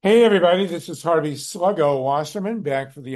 Hey everybody, this is Harvey Sluggo Wasserman back for the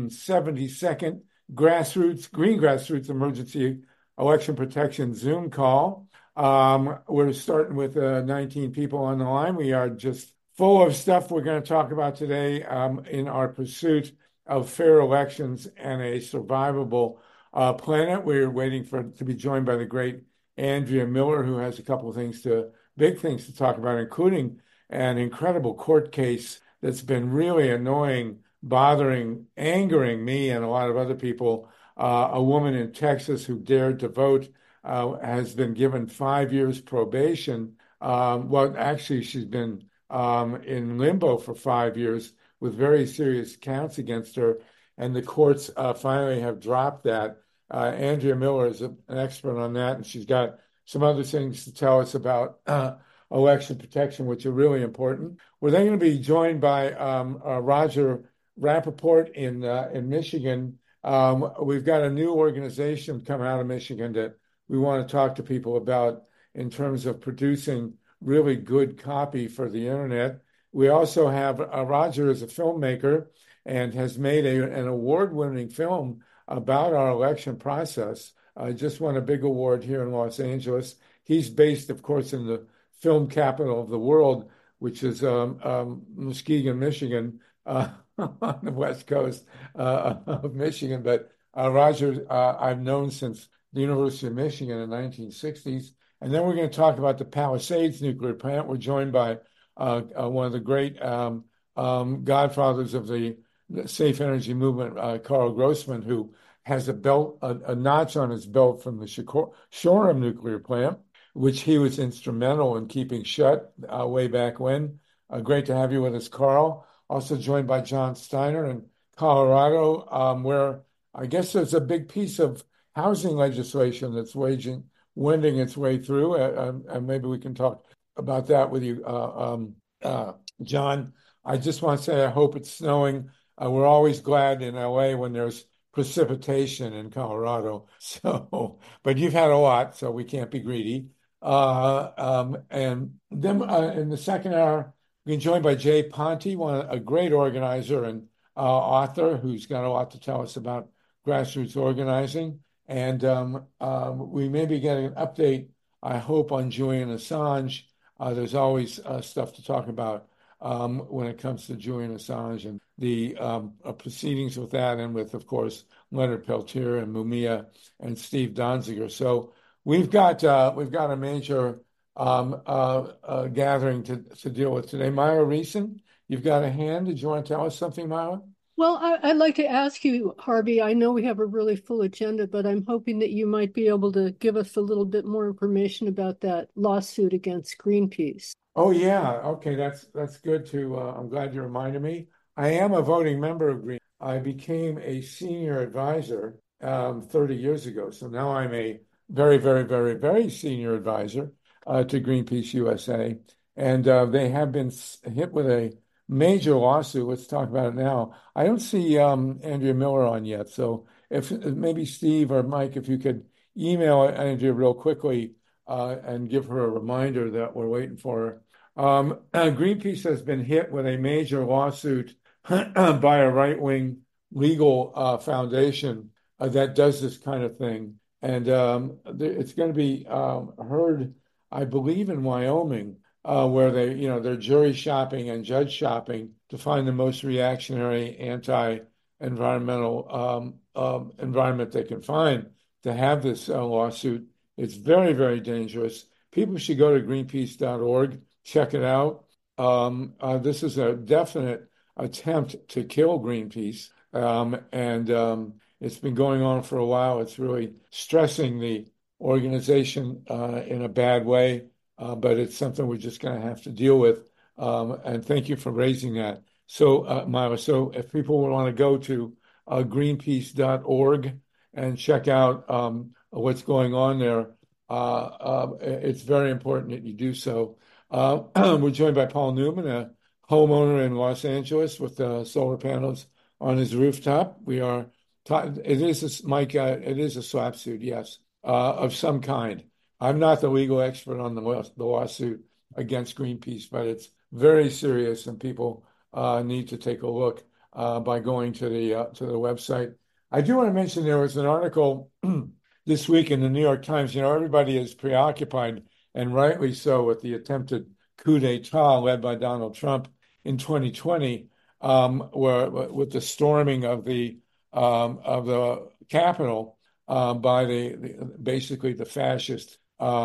172nd Green Grassroots Emergency Election Protection Zoom call. We're starting with 19 people on the line. We are just full of stuff we're going to talk about today in our pursuit of fair elections and a survivable planet. We're waiting to be joined by the great Andrea Miller, who has a couple of big things to talk about, including an incredible court case that's been really annoying, bothering, angering me and a lot of other people. A woman in Texas who dared to vote has been given 5 years probation. Well, actually, she's been in limbo for 5 years with very serious counts against her, and the courts finally have dropped that. Andrea Miller is an expert on that, and she's got some other things to tell us about election protection, which are really important. We're then going to be joined by Roger Rappaport in Michigan. We've got a new organization coming out of Michigan that we want to talk to people about in terms of producing really good copy for the internet. We also have Roger is a filmmaker and has made an award-winning film about our election process. Just won a big award here in Los Angeles. He's based, of course, in the film capital of the world, which is Muskegon, Michigan, on the west coast of Michigan. But Roger, I've known since the University of Michigan in the 1960s. And then we're going to talk about the Palisades nuclear plant. We're joined by one of the great godfathers of the safe energy movement, Carl Grossman, who has a notch on his belt from the Shoreham nuclear plant, which he was instrumental in keeping shut way back when. Great to have you with us, Carl. Also joined by John Steiner in Colorado, where I guess there's a big piece of housing legislation that's wending its way through. And maybe we can talk about that with you, John. I just want to say I hope it's snowing. We're always glad in LA when there's precipitation in Colorado. But you've had a lot, so we can't be greedy. And then in the second hour, we're joined by Jay Ponte, a great organizer and author who's got a lot to tell us about grassroots organizing. And we may be getting an update, I hope, on Julian Assange. There's always stuff to talk about when it comes to Julian Assange and the proceedings with that, and with, of course, Leonard Peltier and Mumia and Steve Donziger. So we've got a major gathering to deal with today. Myra Reeson, you've got a hand. Did you want to tell us something, Myra? Well, I'd like to ask you, Harvey, I know we have a really full agenda, but I'm hoping that you might be able to give us a little bit more information about that lawsuit against Greenpeace. Oh yeah, okay, that's good to. I'm glad you reminded me. I am a voting member of Green. I became a senior advisor 30 years ago, so now I'm a very, very, very, very senior advisor to Greenpeace USA, and they have been hit with a major lawsuit. Let's talk about it now. I don't see Andrea Miller on yet, so if maybe Steve or Mike, if you could email Andrea real quickly and give her a reminder that we're waiting for her. Greenpeace has been hit with a major lawsuit by a right-wing legal foundation that does this kind of thing. And it's going to be heard, I believe, in Wyoming, where they're jury shopping and judge shopping to find the most reactionary anti-environmental environment they can find to have this lawsuit. It's very, very dangerous. People should go to greenpeace.org, check it out. This is a definite attempt to kill Greenpeace, and it's been going on for a while. It's really stressing the organization in a bad way, but it's something we're just going to have to deal with. And thank you for raising that. So, Myra, so if people want to go to greenpeace.org and check out what's going on there, it's very important that you do so. We're joined by Paul Newman, a homeowner in Los Angeles with solar panels on his rooftop. It is Mike. It is a SLAPP suit, yes, of some kind. I'm not the legal expert on the lawsuit against Greenpeace, but it's very serious, and people need to take a look by going to the website. I do want to mention there was an article this week in the New York Times. You know, everybody is preoccupied, and rightly so, with the attempted coup d'etat led by Donald Trump in 2020, where with the storming of the Capitol by basically the fascist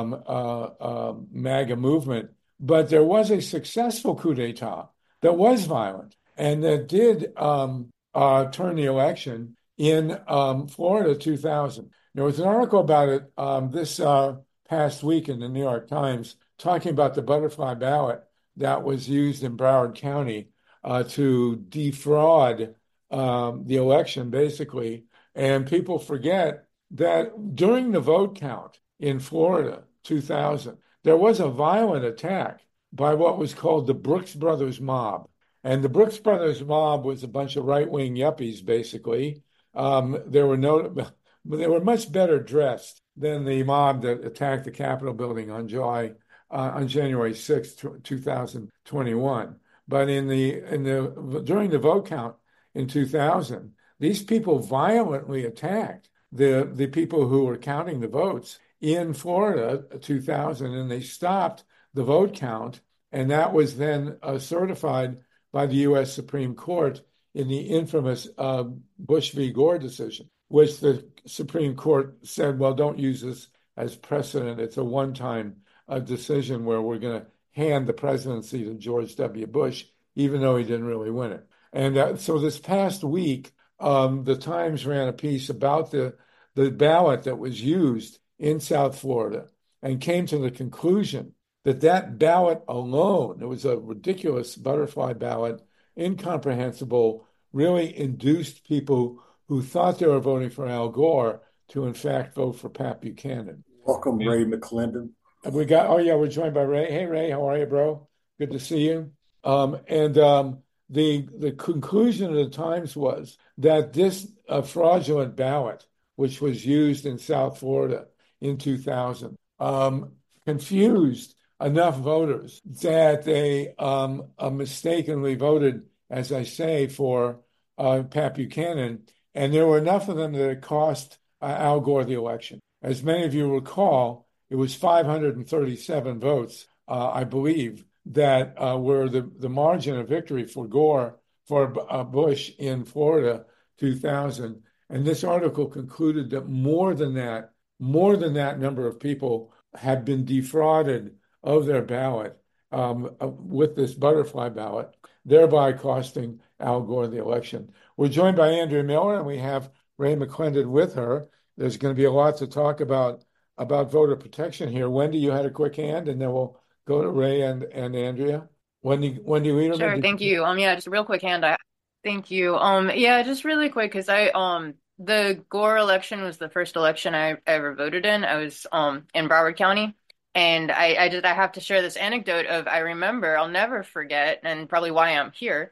MAGA movement. But there was a successful coup d'etat that was violent and that did turn the election in Florida 2000. There was an article about it this past week in the New York Times talking about the butterfly ballot that was used in Broward County to defraud the election, basically. And people forget that during the vote count in Florida 2000, there was a violent attack by what was called the Brooks Brothers mob. And the Brooks Brothers mob was a bunch of right-wing yuppies, basically. They were much better dressed than the mob that attacked the Capitol building on January 6th, 2021. But during the vote count in 2000, these people violently attacked the people who were counting the votes in Florida 2000, and they stopped the vote count, and that was then certified by the U.S. Supreme Court in the infamous Bush v. Gore decision, which the Supreme Court said, well, don't use this as precedent. It's a one-time decision where we're going to hand the presidency to George W. Bush, even though he didn't really win it. And so this past week, the Times ran a piece about the ballot that was used in South Florida and came to the conclusion that that ballot alone, it was a ridiculous butterfly ballot, incomprehensible, really induced people who thought they were voting for Al Gore to, in fact, vote for Pat Buchanan. Welcome, Ray McClendon. We're joined by Ray. Hey, Ray, how are you, bro? Good to see you. The conclusion of the Times was that this fraudulent ballot, which was used in South Florida in 2000, confused enough voters that they mistakenly voted, as I say, for Pat Buchanan. And there were enough of them that it cost Al Gore the election. As many of you recall, it was 537 votes, I believe, that were the margin of victory for Gore, for Bush in Florida 2000. And this article concluded that more than that number of people had been defrauded of their ballot with this butterfly ballot, thereby costing Al Gore the election. We're joined by Andrea Miller, and we have Ray McClendon with her. There's going to be a lot to talk about voter protection here. Wendy, you had a quick hand, and then we'll go to Ray and Andrea. Wendy Lederman. Sure, thank you. Yeah, just a real quick hand. Thank you. Yeah, just really quick, because the Gore election was the first election I ever voted in. I was in Broward County, and I have to share this anecdote of, I remember, I'll never forget, and probably why I'm here,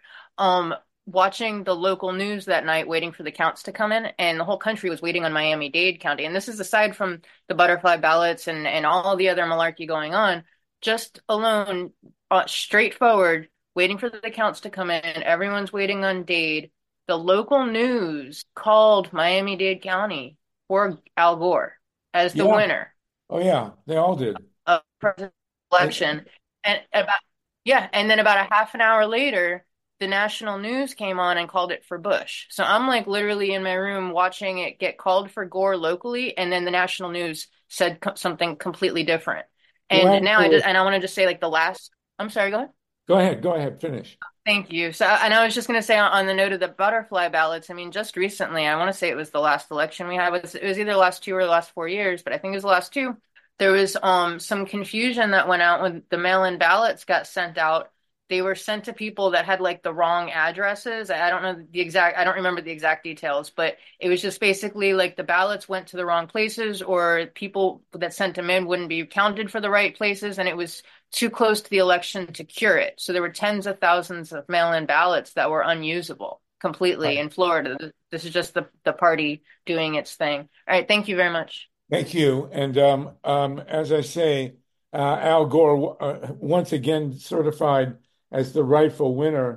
watching the local news that night, waiting for the counts to come in, and the whole country was waiting on Miami-Dade County. And this is aside from the butterfly ballots and all the other malarkey going on, just alone, straightforward, waiting for the counts to come in. Everyone's waiting on Dade. The local news called Miami-Dade County for Al Gore as the winner. Oh yeah, they all did. Of presidential election. And then about a half an hour later, the national news came on and called it for Bush. So I'm like literally in my room watching it get called for Gore locally, and then the national news said something completely different. And now I want to just say, like, I'm sorry, go ahead. Go ahead, finish. Thank you. So, and I was just going to say on the note of the butterfly ballots, I mean, just recently, I want to say it was the last election we had. It was either the last 2 or the last 4 years, but I think it was the last 2. There was some confusion that went out when the mail-in ballots got sent out. They were sent to people that had like the wrong addresses. I don't remember the exact details, but it was just basically like the ballots went to the wrong places, or people that sent them in wouldn't be counted for the right places, and it was too close to the election to cure it. So there were tens of thousands of mail-in ballots that were unusable completely in Florida. This is just the party doing its thing. All right. Thank you very much. Thank you. And as I say, Al Gore once again certified as the rightful winner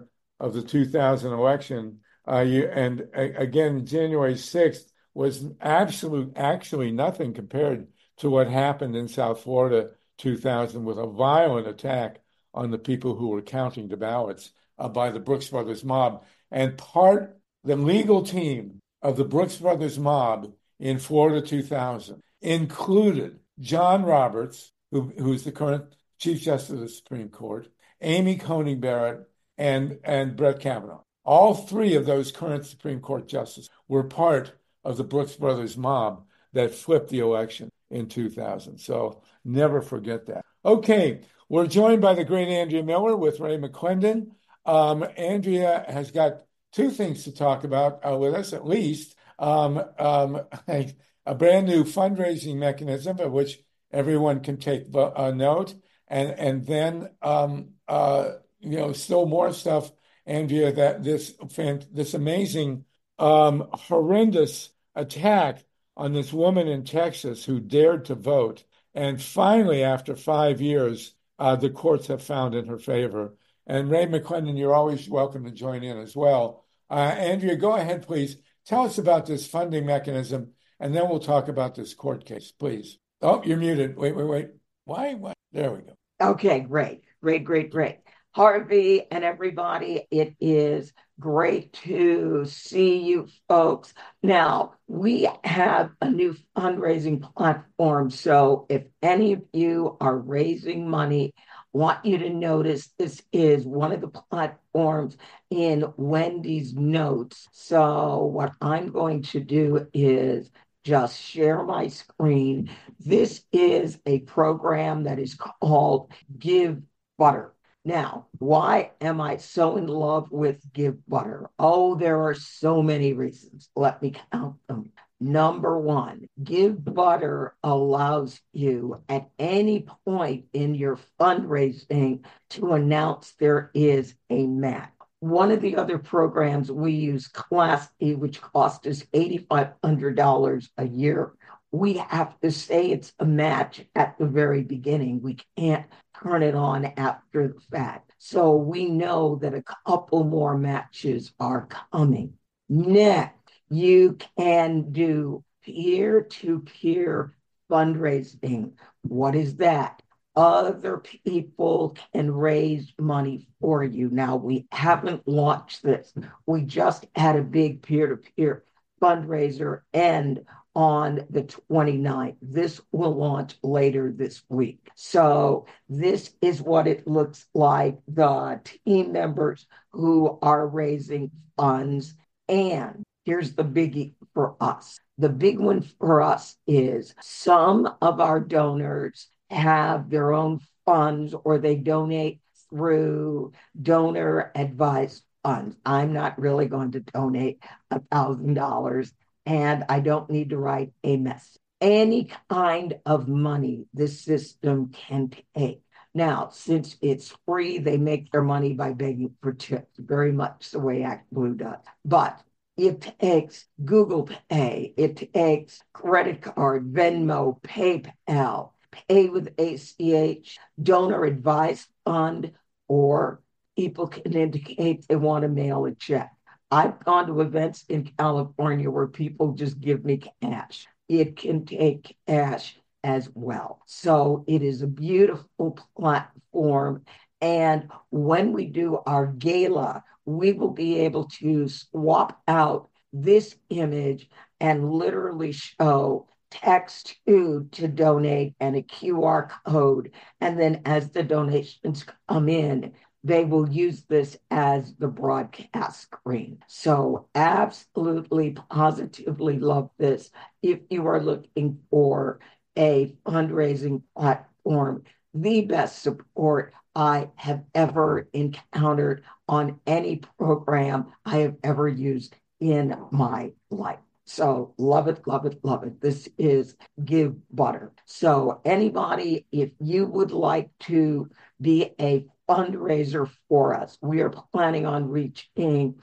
of the 2000 election. Again, January 6th was actually nothing compared to what happened in South Florida 2000 with a violent attack on the people who were counting the ballots by the Brooks Brothers mob. And the legal team of the Brooks Brothers mob in Florida 2000 included John Roberts, who's the current Chief Justice of the Supreme Court, Amy Coney Barrett, and Brett Kavanaugh. All three of those current Supreme Court justices were part of the Brooks Brothers mob that flipped the election in 2000. So never forget that. Okay, we're joined by the great Andrea Miller with Ray McClendon. Andrea has got two things to talk about with us, at least. A brand new fundraising mechanism of which everyone can take note, and then still more stuff, Andrea, that this amazing horrendous attack on this woman in Texas who dared to vote, and finally, after 5 years, the courts have found in her favor. And Ray McClendon, you're always welcome to join in as well. Andrea, go ahead, please. Tell us about this funding mechanism, and then we'll talk about this court case, please. Oh, you're muted. Wait. Why? There we go. Okay, great. Harvey and everybody, it is great to see you folks. Now, we have a new fundraising platform. So if any of you are raising money, want you to notice this is one of the platforms in Wendy's notes. So what I'm going to do is just share my screen. This is a program that is called Give Butter. Now, why am I so in love with Give Butter? Oh, there are so many reasons. Let me count them. Number one, Give Butter allows you at any point in your fundraising to announce there is a match. One of the other programs we use, Class E, which costs us $8,500 a year. We have to say it's a match at the very beginning. We can't turn it on after the fact. So we know that a couple more matches are coming. Next, you can do peer-to-peer fundraising. What is that? Other people can raise money for you. Now, we haven't launched this. We just had a big peer-to-peer fundraiser end on the 29th. This will launch later this week. So this is what it looks like. The team members who are raising funds. And here's the biggie for us. The big one for us is some of our donors have their own funds or they donate through donor advised funds. I'm not really going to donate $1,000 and I don't need to write a message. Any kind of money this system can take. Now, since it's free, they make their money by begging for tips, very much the way ActBlue does. But it takes Google Pay, it takes credit card, Venmo, PayPal, Pay with ACH, donor advised fund, or people can indicate they want to mail a check. I've gone to events in California where people just give me cash. It can take cash as well. So it is a beautiful platform. And when we do our gala, we will be able to swap out this image and literally show text to donate and a QR code. And then as the donations come in, they will use this as the broadcast screen. So absolutely, positively love this. If you are looking for a fundraising platform, the best support I have ever encountered on any program I have ever used in my life. So love it, love it, love it. This is Give Butter. So anybody, if you would like to be a fundraiser for us, we are planning on reaching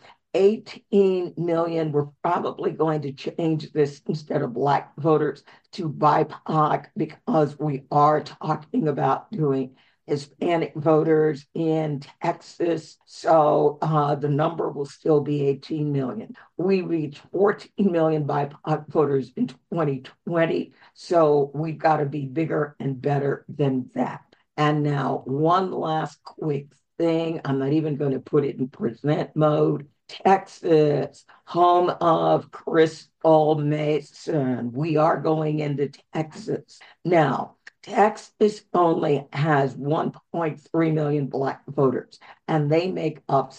18 million. We're probably going to change this instead of Black voters to BIPOC because we are talking about doing Hispanic voters in Texas. So the number will still be 18 million. We reached 14 million BIPOC voters in 2020. So we've got to be bigger and better than that. And now, one last quick thing. I'm not even going to put it in present mode. Texas, home of Crystal Mason. We are going into Texas. Now, Texas only has 1.3 million Black voters, and they make up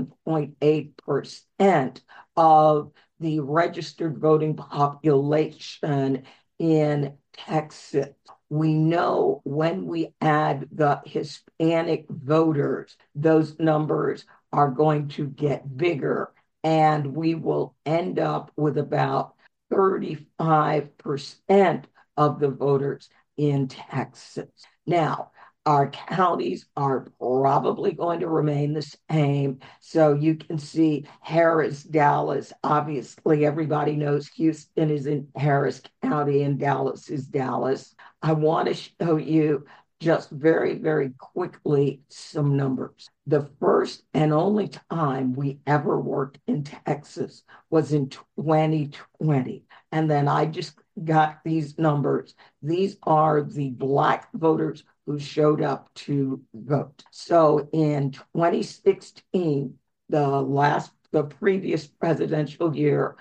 7.8% of the registered voting population in Texas. We know when we add the Hispanic voters, those numbers are going to get bigger, and we will end up with about 35% of the voters in Texas. Now, our counties are probably going to remain the same. So you can see Harris, Dallas. Obviously, everybody knows Houston is in Harris County and Dallas is Dallas. I want to show you just very, very quickly some numbers. The first and only time we ever worked in Texas was in 2020. And then I just got these numbers. These are the Black voters who showed up to vote. So in 2016, the previous presidential year,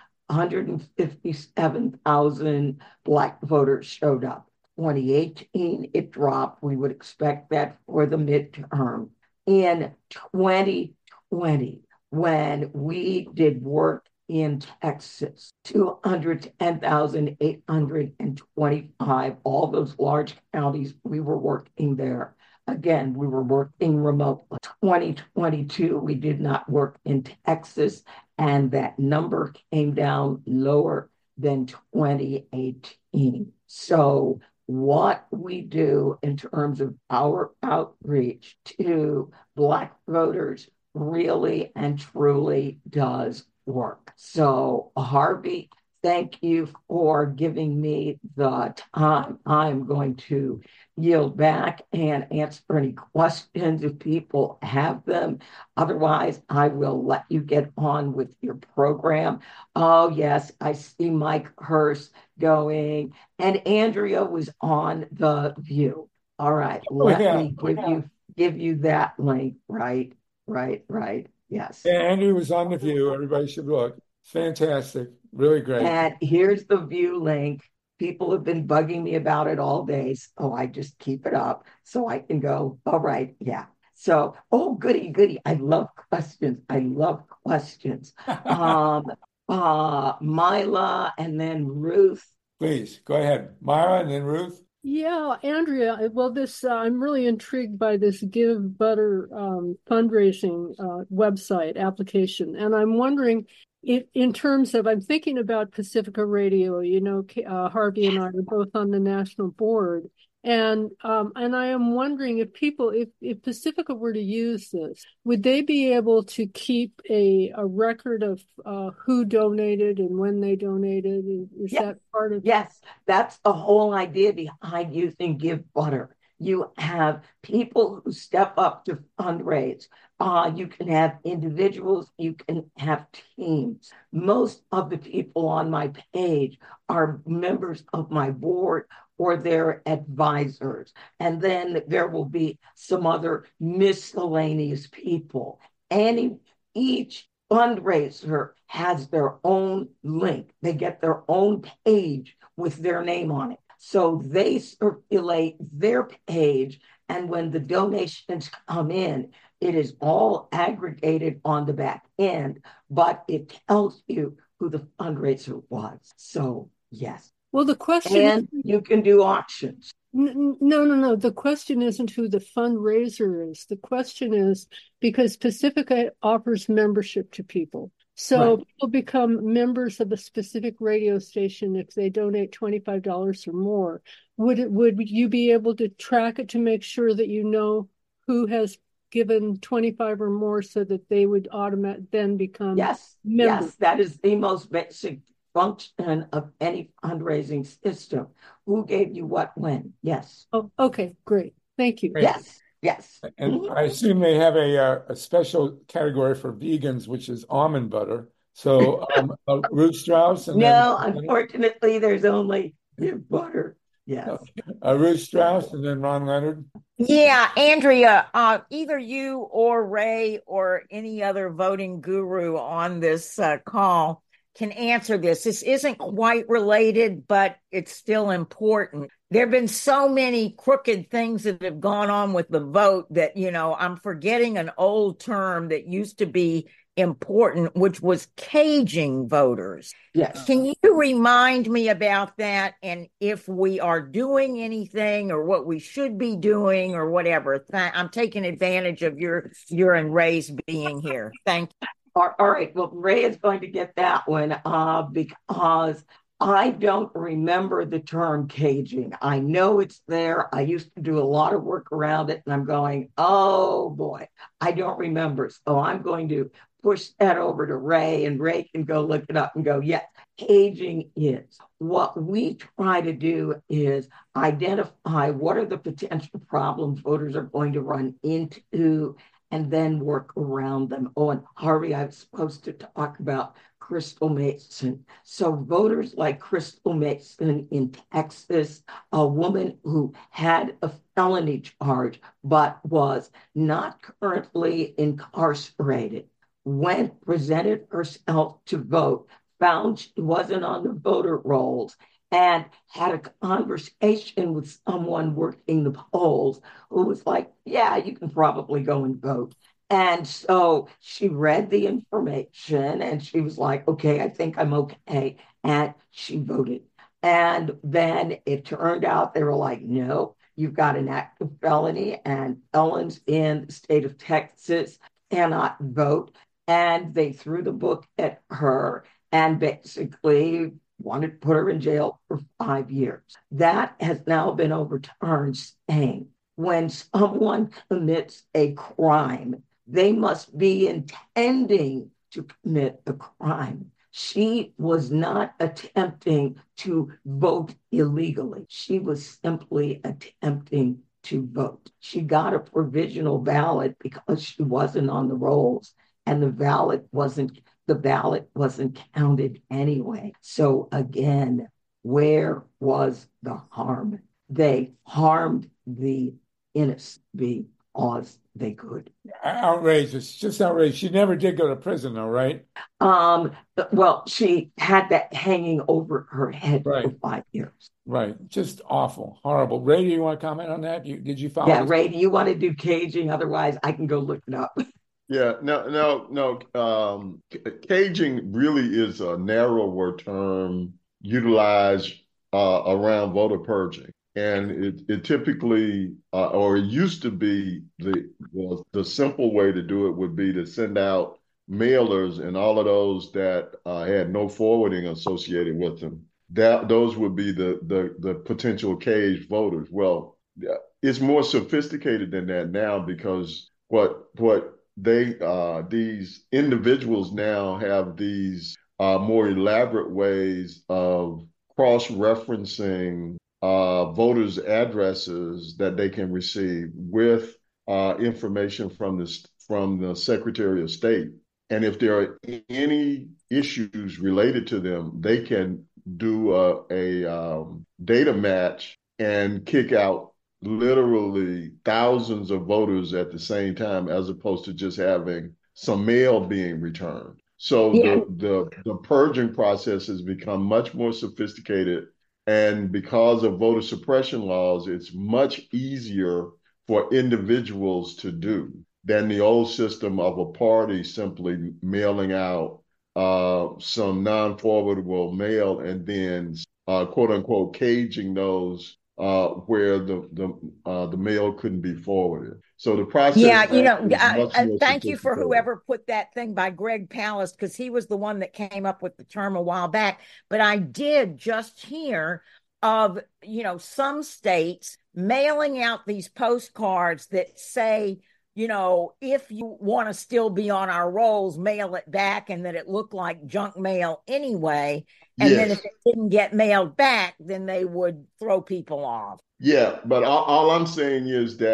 157,000 Black voters showed up. 2018, it dropped. We would expect that for the midterm. In 2020, when we did work in Texas, 210,825, all those large counties, we were working there. Again, we were working remotely. 2022, we did not work in Texas, and that number came down lower than 2018. So what we do in terms of our outreach to Black voters really and truly does work. So, Harvey, thank you for giving me the time. I'm going to yield back and answer any questions if people have them. Otherwise, I will let you get on with your program. Oh, yes, I see Mike Hurst going, and Andrea was on The View. All right, let me give you that link. Right. Yes. Yeah, Andrew was on The View. Everybody should look. Fantastic. Really great. And here's the View link. People have been bugging me about it all day. So I just keep it up so I can go, all right, yeah. So, oh, goody. I love questions. Mila and then Ruth. Please, go ahead. Myra and then Ruth. Yeah, Andrea, well, I'm really intrigued by this Give Butter fundraising website application. And I'm wondering, in terms of, I'm thinking about Pacifica Radio, Harvey and I are both on the national board. And I am wondering if Pacifica were to use this, would they be able to keep a record of who donated and when they donated? Is that part of? Yes, that's the whole idea behind using Give Butter. You have people who step up to fundraise. You can have individuals, you can have teams. Most of the people on my page are members of my board or their advisors. And then there will be some other miscellaneous people. Each fundraiser has their own link. They get their own page with their name on it. So they circulate their page, and when the donations come in, it is all aggregated on the back end, but it tells you who the fundraiser was. So, yes. Well, the question and you can do auctions. No. The question isn't who the fundraiser is. The question is because Pacifica offers membership to people. So people become members of a specific radio station if they donate $25 or more. Would you be able to track it to make sure that you know who has given 25 or more so that they would automatically then become members? Yes, that is the most basic function of any fundraising system. Who gave you what when? Yes. Oh, okay, great. Thank you. Yes. Yes. And I assume they have a special category for vegans, which is almond butter. So Ruth Strauss and then No, unfortunately, there's only butter. Yes. Ruth Strauss and then Ron Leonard. Yeah, Andrea, either you or Ray or any other voting guru on this call can answer this. This isn't quite related, but it's still important. There have been so many crooked things that have gone on with the vote that, I'm forgetting an old term that used to be important, which was caging voters. Yes. Can you remind me about that and if we are doing anything or what we should be doing or whatever? I'm taking advantage of your and Ray's being here. Thank you. All right. Well, Ray is going to get that one because I don't remember the term caging. I know it's there. I used to do a lot of work around it, and I'm going, oh boy, I don't remember. So I'm going to push that over to Ray, and Ray can go look it up and go, yes, caging is. What we try to do is identify what are the potential problems voters are going to run into and then work around them. Oh, and Harvey, I was supposed to talk about Crystal Mason. So voters like Crystal Mason in Texas, a woman who had a felony charge but was not currently incarcerated, went, presented herself to vote, found she wasn't on the voter rolls, and had a conversation with someone working the polls who was like, yeah, you can probably go and vote. And so she read the information and she was like, okay, I think I'm okay. And she voted. And then it turned out they were like, no, you've got an active felony and felons in the state of Texas cannot vote. And they threw the book at her and basically wanted to put her in jail for 5 years. That has now been overturned, saying when someone commits a crime, they must be intending to commit a crime. She was not attempting to vote illegally. She was simply attempting to vote. She got a provisional ballot because she wasn't on the rolls, and the ballot wasn't counted anyway. So again, where was the harm? They harmed the innocent because they could. Outrageous, just outrageous. She never did go to prison, though, right? Well, she had that hanging over her head for Right. 5 years. Right. Just awful, horrible. Ray, do you want to comment on that? Did you follow Yeah, this? Ray, do you want to do caging? Otherwise, I can go look it up. Yeah, no. Caging really is a narrower term utilized around voter purging, and it typically, or it used to be, the simple way to do it would be to send out mailers, and all of those that had no forwarding associated with them. Those would be the potential caged voters. Well, yeah, it's more sophisticated than that now because what these individuals now have these more elaborate ways of cross-referencing voters' addresses that they can receive with information from the Secretary of State. And if there are any issues related to them, they can do a data match and kick out literally thousands of voters at the same time, as opposed to just having some mail being returned. So Yeah. the purging process has become much more sophisticated. And because of voter suppression laws, it's much easier for individuals to do than the old system of a party simply mailing out some non-forwardable mail and then quote unquote caging those where the mail couldn't be forwarded. So the process Yeah, is much more thank you for sophisticated. whoever put that thing by Greg Palast, because he was the one that came up with the term a while back. But I did just hear of, some states mailing out these postcards that say, if you want to still be on our rolls, mail it back, and that it looked like junk mail anyway. And then Yes. if it didn't get mailed back, then they would throw people off. Yeah, but all I'm saying is that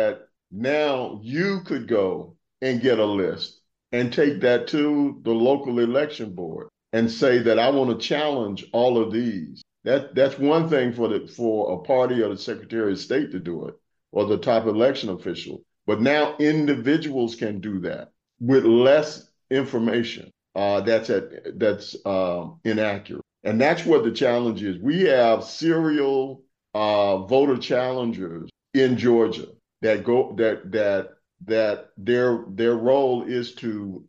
Now you could go and get a list and take that to the local election board and say that I want to challenge all of these. That's one thing for a party or the Secretary of State to do it or the top election official. But now individuals can do that with less information that's inaccurate. And that's what the challenge is. We have serial voter challengers in Georgia that go that their role is to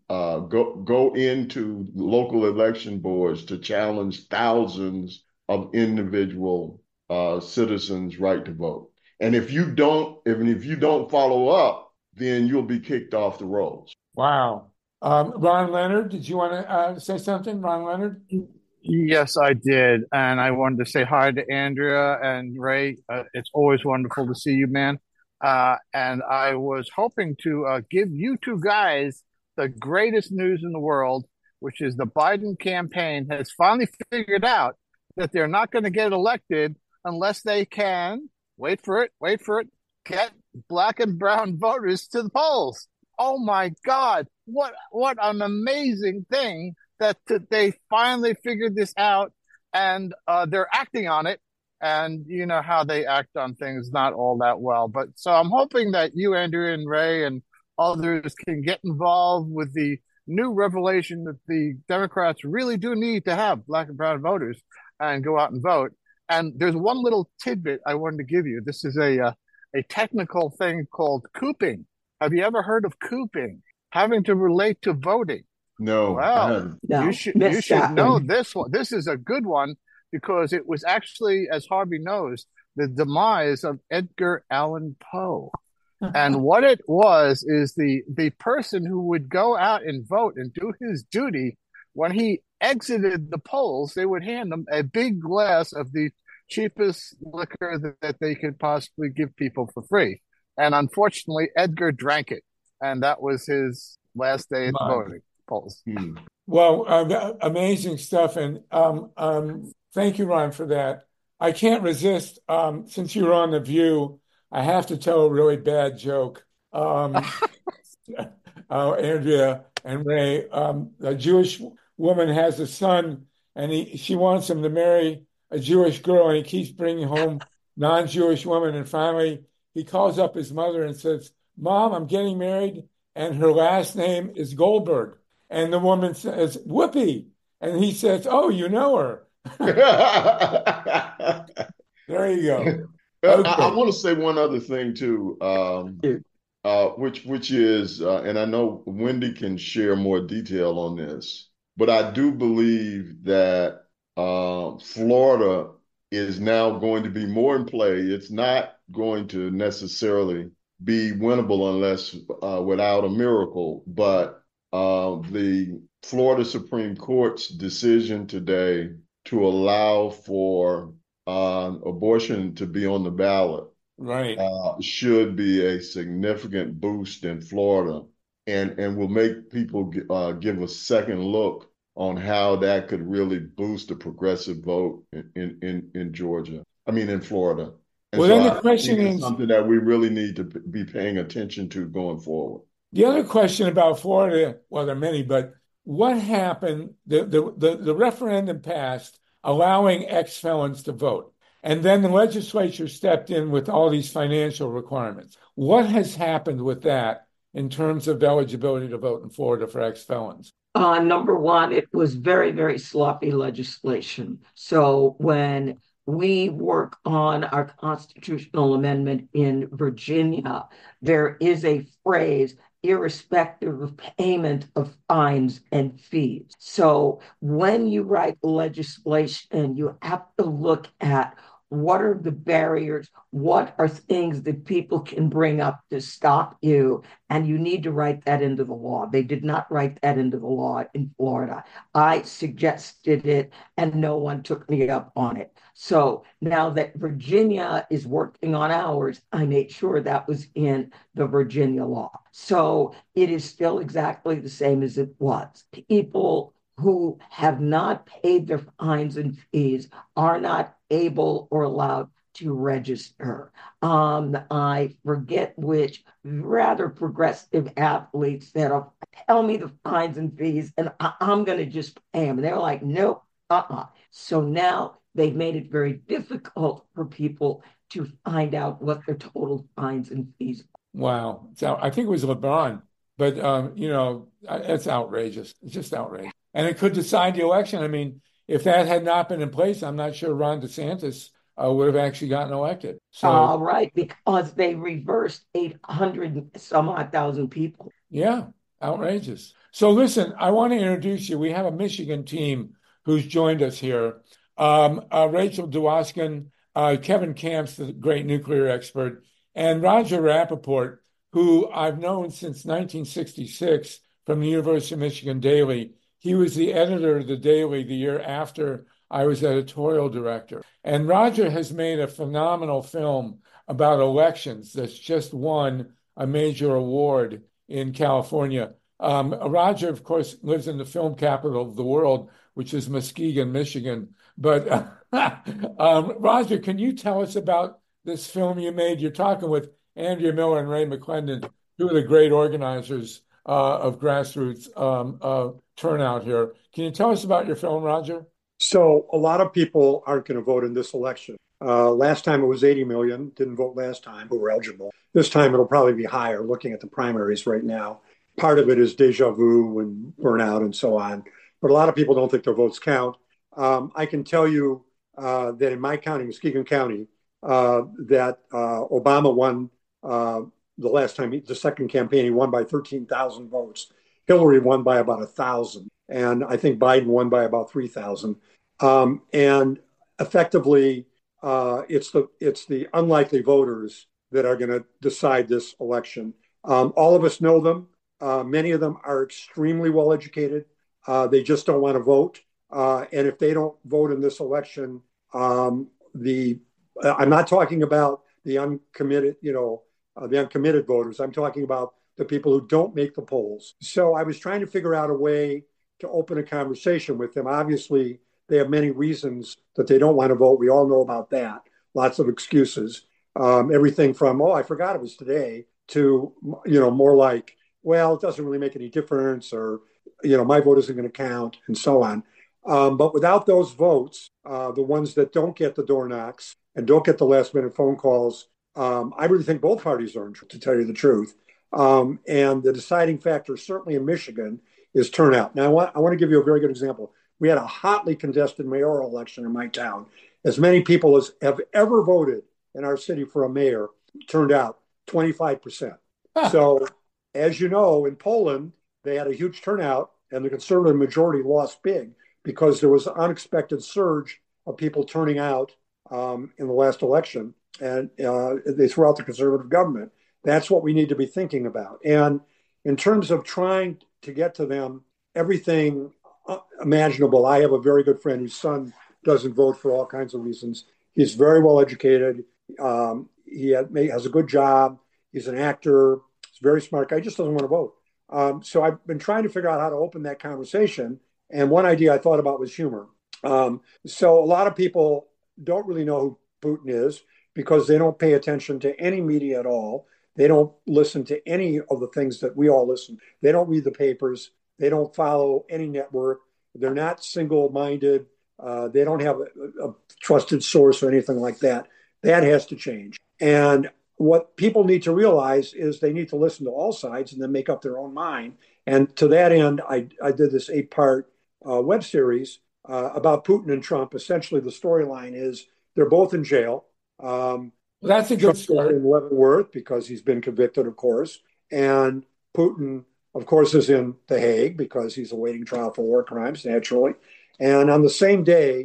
go into local election boards to challenge thousands of individual citizens' right to vote. And if you don't follow up, then you'll be kicked off the rolls. Wow. Ron Leonard, did you want to say something, Ron Leonard? Yes, I did. And I wanted to say hi to Andrea and Ray. It's always wonderful to see you, man. And I was hoping to give you two guys the greatest news in the world, which is the Biden campaign has finally figured out that they're not going to get elected unless they can, wait for it, get black and brown voters to the polls. Oh my God, what an amazing thing that they finally figured this out, and they're acting on it. And you know how they act on things not all that well. But so I'm hoping that you, Andrew and Ray and others can get involved with the new revelation that the Democrats really do need to have black and brown voters and go out and vote. And there's one little tidbit I wanted to give you. This is a technical thing called cooping. Have you ever heard of cooping? Having to relate to voting. No, Well, No, you should missed that know one. this one. This is a good one because it was actually, as Harvey knows, the demise of Edgar Allan Poe. And what it was is the person who would go out and vote and do his duty, when he exited the polls, they would hand him a big glass of the cheapest liquor that they could possibly give people for free. And unfortunately, Edgar drank it. And that was his last day at the voting polls. Well, amazing stuff. And thank you, Ron, for that. I can't resist, since you were on The View, I have to tell a really bad joke. Andrea and Ray, a Jewish woman has a son, and she wants him to marry a Jewish girl, and he keeps bringing home non-Jewish women. And finally, he calls up his mother and says, "Mom, I'm getting married, and her last name is Goldberg." And the woman says, "Whoopee." And he says, "Oh, you know her." There you go. Okay. I want to say one other thing too, which is, and I know Wendy can share more detail on this, but I do believe that Florida is now going to be more in play. It's not going to necessarily be winnable unless without a miracle, but the Florida Supreme Court's decision today to allow for abortion to be on the ballot Right. should be a significant boost in Florida and will make people give a second look on how that could really boost the progressive vote in Georgia. I mean, in Florida. And Well, so then the I question think it's is, something that we really need to be paying attention to going forward. the other question about Florida, well, there are many, but what happened? The referendum passed allowing ex-felons to vote. And then the legislature stepped in with all these financial requirements. What has happened with that in terms of eligibility to vote in Florida for ex-felons? Number one, it was very, very sloppy legislation. So when we work on our constitutional amendment in Virginia, there is a phrase, irrespective of payment of fines and fees. So when you write legislation, you have to look at what are the barriers, what are things that people can bring up to stop you, and you need to write that into the law. They did not write that into the law in Florida. I suggested it, and no one took me up on it. So now that Virginia is working on ours, I made sure that was in the Virginia law. So it is still exactly the same as it was. People who have not paid their fines and fees are not able or allowed to register. I forget which rather progressive athletes that are tell me the fines and fees, and I'm going to just pay them. And they're like, nope, So now they've made it very difficult for people to find out what their total fines and fees. Wow. So I think it was LeBron, but it's outrageous. It's just outrageous. And it could decide the election. I mean, if that had not been in place, I'm not sure Ron DeSantis would have actually gotten elected. So, Right, because they reversed 800 some odd thousand people. yeah, outrageous. So listen, I want to introduce you. We have a Michigan team who's joined us here. Rachel Dwoskin, Kevin Camps, the great nuclear expert, and Roger Rappaport, who I've known since 1966 from the University of Michigan Daily. He was the editor of the Daily the year after I was editorial director. And Roger has made a phenomenal film about elections that's just won a major award in California. Roger, of course, lives in the film capital of the world, which is Muskegon, Michigan. But Roger, can you tell us about this film you made? You're talking with Andrea Miller and Ray McClendon, two of the great organizers of grassroots turnout here. Can you tell us about your film, Roger? So a lot of people aren't going to vote in this election. Last time it was 80 million, didn't vote last time, who were eligible. This time it'll probably be higher looking at the primaries right now. Part of it is deja vu and burnout and so on. But a lot of people don't think their votes count. I can tell you that in my county, Muskegon County, that Obama won the last time, the second campaign, he won by 13,000 votes. Hillary won by about 1,000. And I think Biden won by about 3,000. And effectively, it's the unlikely voters that are going to decide this election. All of us know them. Many of them are extremely well educated. They just don't want to vote. And if they don't vote in this election, I'm not talking about the uncommitted, the uncommitted voters. I'm talking about the people who don't make the polls. So I was trying to figure out a way to open a conversation with them. Obviously, they have many reasons that they don't want to vote. We all know about that. Lots of excuses. Everything from, I forgot it was today, to, more like, well, it doesn't really make any difference, or, my vote isn't going to count, and so on. But without those votes, the ones that don't get the door knocks and don't get the last minute phone calls, I really think both parties are in trouble, to tell you the truth. And the deciding factor, certainly in Michigan, is turnout. Now, I want to give you a very good example. We had a hotly contested mayoral election in my town. As many people as have ever voted in our city for a mayor turned out, 25%. So, as you know, in Poland, they had a huge turnout, and the conservative majority lost big because there was an unexpected surge of people turning out in the last election, and they threw out the conservative government. That's what we need to be thinking about. And in terms of trying to get to them, everything imaginable. I have a very good friend whose son doesn't vote for all kinds of reasons. He's very well educated. He has a good job. He's an actor. He's a very smart guy. He just doesn't want to vote. So I've been trying to figure out how to open that conversation. And one idea I thought about was humor. So a lot of people don't really know who Putin is because they don't pay attention to any media at all. They don't listen to any of the things that we all listen. They don't read the papers. They don't follow any network. They're not single-minded. They don't have a trusted source or anything like that. That has to change. And what people need to realize is they need to listen to all sides and then make up their own mind. And to that end, I did this 8-part web series about Putin and Trump. Essentially, the storyline is they're both in jail. That's a good start. In Leavenworth because he's been convicted, of course. And Putin, of course, is in The Hague because he's awaiting trial for war crimes, naturally. And on the same day,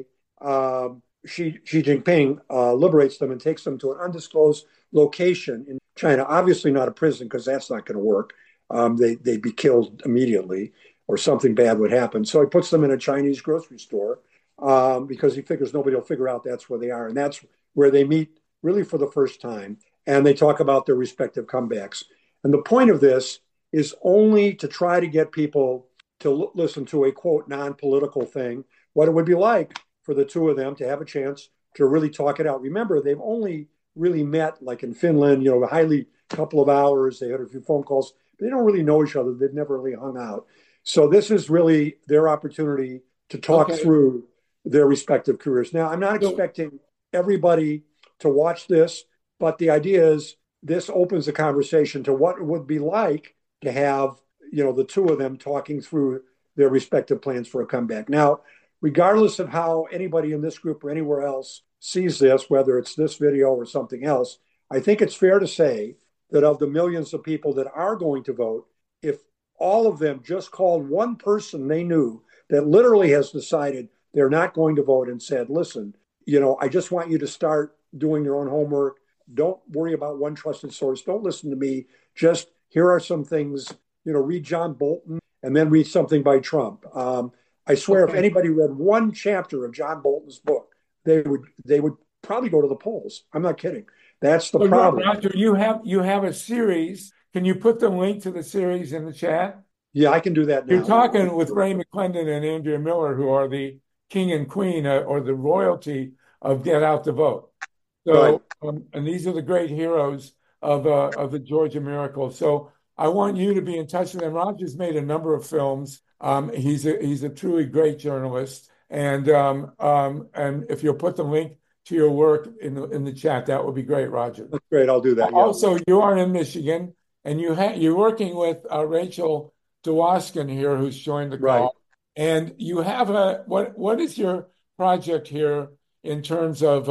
Xi Jinping liberates them and takes them to an undisclosed location in China. Obviously not a prison because that's not going to work. They'd be killed immediately or something bad would happen. So he puts them in a Chinese grocery store because he figures nobody will figure out that's where they are. And that's where they meet really for the first time. And they talk about their respective comebacks. And the point of this is only to try to get people to listen to a, quote, non-political thing, what it would be like for the two of them to have a chance to really talk it out. Remember, they've only really met like in Finland, you know, highly couple of hours. They had a few phone calls. But they don't really know each other. They've never really hung out. So this is really their opportunity to talk Okay. through their respective careers. Now, I'm not So, expecting everybody to watch this, but the idea is this opens the conversation to what it would be like to have, you know, the two of them talking through their respective plans for a comeback. Now, regardless of how anybody in this group or anywhere else sees this, whether it's this video or something else, I think it's fair to say that of the millions of people that are going to vote, if all of them just called one person they knew that literally has decided they're not going to vote and said, listen, you know, I just want you to start doing your own homework. Don't worry about one trusted source. Don't listen to me. Just here are some things, you know, read John Bolton and then read something by Trump. I swear, if okay. anybody read one chapter of John Bolton's book, they would probably go to the polls. I'm not kidding. That's the So, problem. Roger, you have a series. Can you put the link to the series in the chat? Yeah, I can do that You're now. talking with Ray McClendon and Andrea Miller, who are the king and queen or the royalty of Get Out the Vote. Right. So, and these are the great heroes of the Georgia Miracle. So I want you to be in touch with them. Roger's made a number of films. He's a truly great journalist, and if you'll put the link to your work in the chat, that would be great, Roger. That's great. I'll do that. Yeah. Also, you are in Michigan, and you're working with Rachel Dwoskin here, who's joined the Right. call, and you have what is your project here in terms of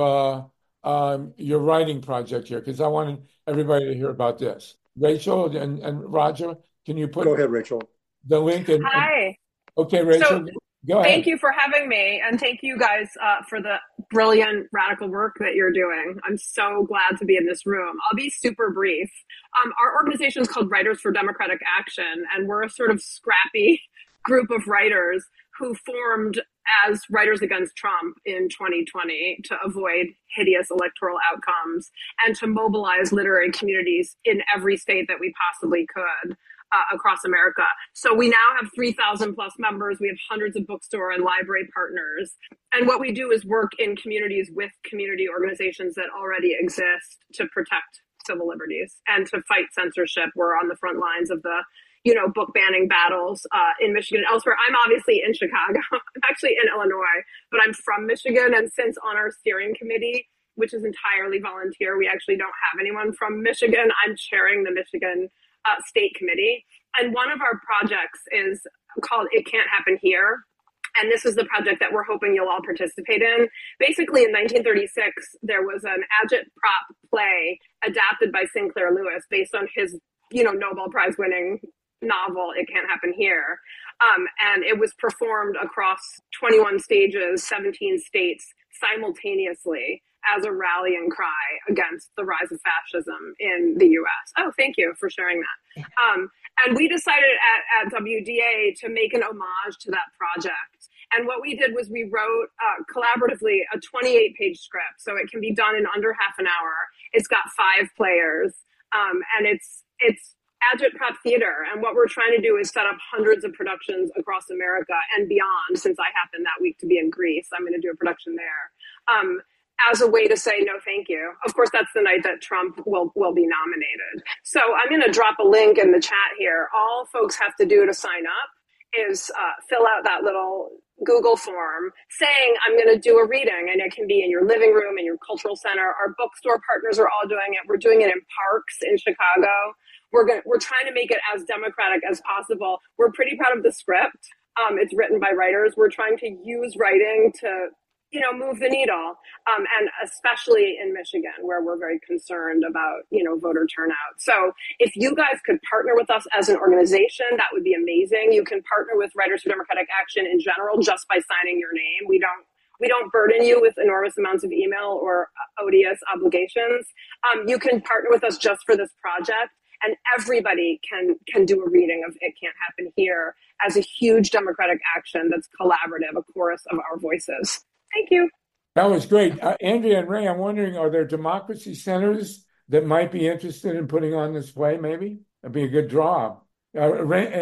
your writing project here? Because I wanted everybody to hear about this. Rachel and Roger, can you Go put ahead, Rachel. the link in? Hi. Okay, Rachel, So go ahead. thank you for having me, and thank you guys for the brilliant radical work that you're doing. I'm so glad to be in this room. I'll be super brief. Our organization is called Writers for Democratic Action, and we're a sort of scrappy group of writers who formed as Writers Against Trump in 2020 to avoid hideous electoral outcomes and to mobilize literary communities in every state that we possibly could. Across America. So we now have 3,000 plus members. We have hundreds of bookstore and library partners. And what we do is work in communities with community organizations that already exist to protect civil liberties and to fight censorship. We're on the front lines of the, book banning battles in Michigan and elsewhere. I'm obviously in Chicago. I'm actually in Illinois, but I'm from Michigan. And since on our steering committee, which is entirely volunteer, we actually don't have anyone from Michigan. I'm chairing the Michigan State Committee. And one of our projects is called It Can't Happen Here. And this is the project that we're hoping you'll all participate in. Basically, in 1936, there was an agitprop play adapted by Sinclair Lewis based on his, Nobel Prize winning novel, It Can't Happen Here. And it was performed across 21 stages, 17 states simultaneously as a rallying cry against the rise of fascism in the U.S. Oh, thank you for sharing that. And we decided at WDA to make an homage to that project. And what we did was we wrote collaboratively a 28-page script, so it can be done in under half an hour. It's got 5 players, and it's agitprop theater. And what we're trying to do is set up hundreds of productions across America and beyond. Since I happen that week to be in Greece, I'm going to do a production there. As a way to say no thank you. Of course, that's the night that Trump will be nominated. So I'm going to drop a link in the chat here. All folks have to do to sign up is fill out that little Google form saying I'm going to do a reading, and it can be in your living room, in your cultural center. Our bookstore partners are all doing it. We're doing it in parks in Chicago. We're trying to make it as democratic as possible. We're pretty proud of the script. It's written by writers. We're trying to use writing to move the needle, and especially in Michigan, where we're very concerned about, voter turnout. So if you guys could partner with us as an organization, that would be amazing. You can partner with Writers for Democratic Action in general just by signing your name. We don't burden you with enormous amounts of email or odious obligations. You can partner with us just for this project, and everybody can do a reading of It Can't Happen Here as a huge democratic action that's collaborative, a chorus of our voices. Thank you. That was great. Andrea and Ray, I'm wondering, are there democracy centers that might be interested in putting on this play, maybe? That'd be a good draw.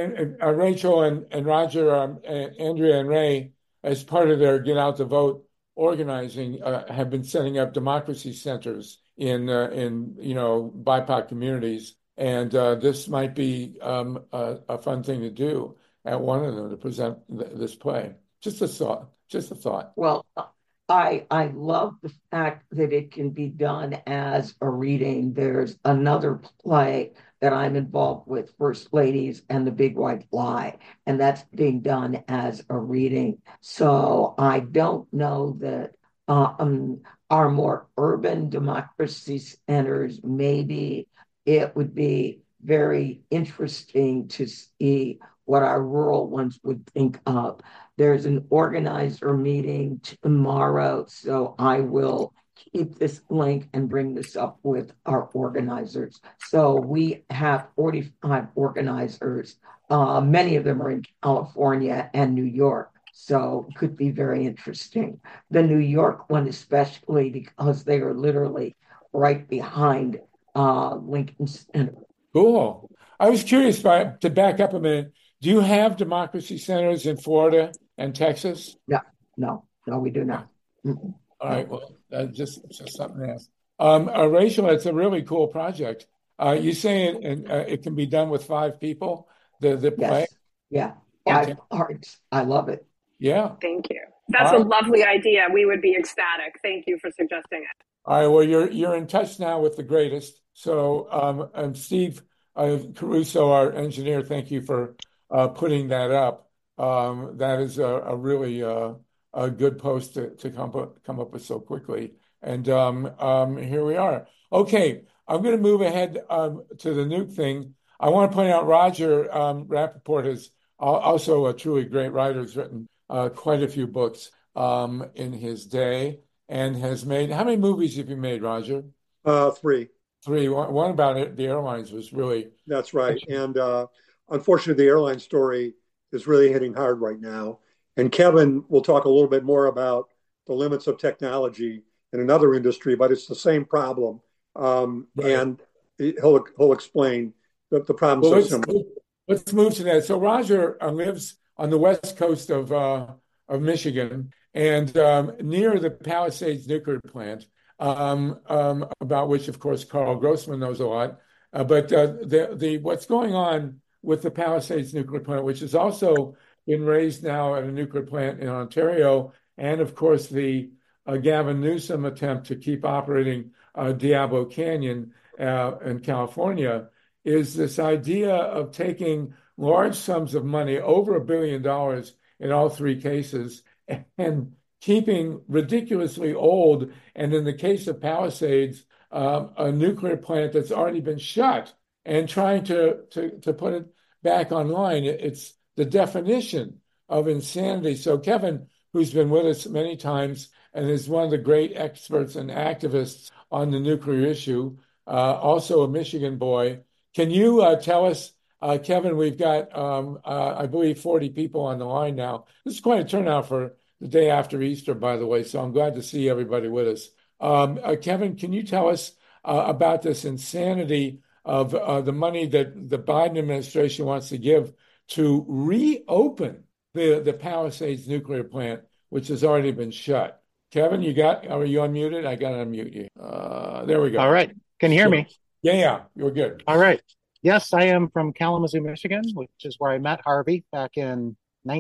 Rachel and Roger, Andrea and Ray, as part of their Get Out the Vote organizing have been setting up democracy centers in BIPOC communities, and this might be a fun thing to do at one of them to present this play. Just a thought. Just a thought. Well, I love the fact that it can be done as a reading. There's another play that I'm involved with, First Ladies and the Big White Lie, and that's being done as a reading. So I don't know that our more urban democracy centers, maybe it would be very interesting to see what our rural ones would think of. There's an organizer meeting tomorrow, so I will keep this link and bring this up with our organizers. So we have 45 organizers. Many of them are in California and New York, so it could be very interesting. The New York one, especially because they are literally right behind Lincoln Center. Cool. I was curious, to back up a minute, do you have democracy centers in Florida and Texas? No, we do not. All right, well, just something else. Rachel, it's a really cool project. You saying it can be done with 5 people, the play? Yes, yeah, 5 parts. I love it. Yeah. Thank you. That's a lovely idea. We would be ecstatic. Thank you for suggesting it. All right, well, you're in touch now with the greatest. So, Steve Caruso, our engineer, thank you for putting that up. That is a really a good post to come up with so quickly. And here we are. Okay, I'm going to move ahead to the nuke thing. I want to point out Roger Rappaport is also a truly great writer. He's written quite a few books in his day and has made. How many movies have you made, Roger? 3. One about it. The airlines was really. That's right. And unfortunately, the airline story is really hitting hard right now. And Kevin will talk a little bit more about the limits of technology in another industry, but it's the same problem. Right. And he'll explain the problems. Well, let's move to that. So Roger lives on the west coast of Michigan and near the Palisades nuclear plant, about which, of course, Carl Grossman knows a lot. But what's going on with the Palisades nuclear plant, which has also been raised now at a nuclear plant in Ontario, and of course the Gavin Newsom attempt to keep operating Diablo Canyon in California, is this idea of taking large sums of money, over $1 billion in all 3 cases, and keeping ridiculously old, and in the case of Palisades, a nuclear plant that's already been shut, and trying to put it back online. It's the definition of insanity. So Kevin, who's been with us many times and is one of the great experts and activists on the nuclear issue, also a Michigan boy, can you tell us, Kevin, we've got, I believe, 40 people on the line now. This is quite a turnout for the day after Easter, by the way, so I'm glad to see everybody with us. Kevin, can you tell us about this insanity of the money that the Biden administration wants to give to reopen the Palisades nuclear plant, which has already been shut? Kevin, are you unmuted? I got to unmute you. There we go. All right. Can you hear me? Yeah, you're good. All right. Yes, I am from Kalamazoo, Michigan, which is where I met Harvey back in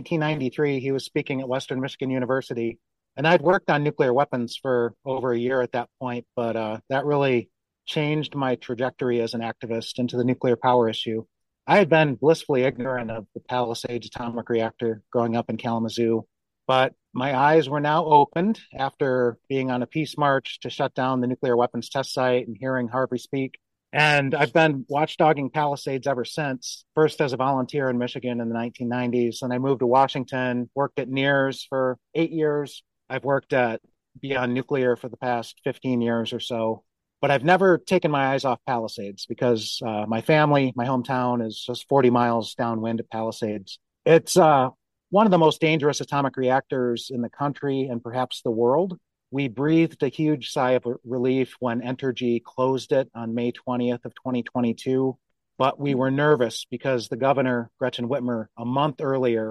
1993. He was speaking at Western Michigan University, and I'd worked on nuclear weapons for over a year at that point, but that really changed my trajectory as an activist into the nuclear power issue. I had been blissfully ignorant of the Palisades atomic reactor growing up in Kalamazoo, but my eyes were now opened after being on a peace march to shut down the nuclear weapons test site and hearing Harvey speak. And I've been watchdogging Palisades ever since, first as a volunteer in Michigan in the 1990s. And I moved to Washington, worked at NIRS for 8 years. I've worked at Beyond Nuclear for the past 15 years or so. But I've never taken my eyes off Palisades because my family, my hometown, is just 40 miles downwind of Palisades. It's one of the most dangerous atomic reactors in the country and perhaps the world. We breathed a huge sigh of relief when Entergy closed it on May 20th of 2022, but we were nervous because the governor, Gretchen Whitmer, a month earlier